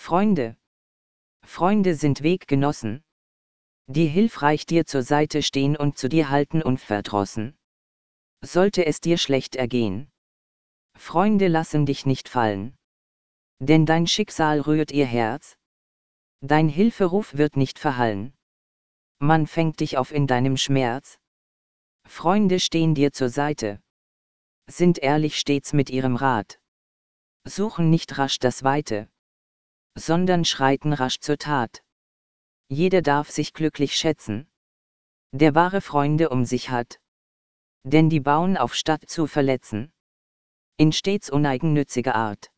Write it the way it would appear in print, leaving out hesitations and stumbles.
Freunde. Freunde sind Weggenossen, die hilfreich dir zur Seite stehen und zu dir halten unverdrossen. Sollte es dir schlecht ergehen, Freunde lassen dich nicht fallen. Denn dein Schicksal rührt ihr Herz. Dein Hilferuf wird nicht verhallen. Man fängt dich auf in deinem Schmerz. Freunde stehen dir zur Seite, sind ehrlich stets mit ihrem Rat, suchen nicht rasch das Weite, sondern schreiten rasch zur Tat. Jeder darf sich glücklich schätzen, der wahre Freunde um sich hat. Denn die bauen auf statt zu verletzen, in stets uneigennütziger Art.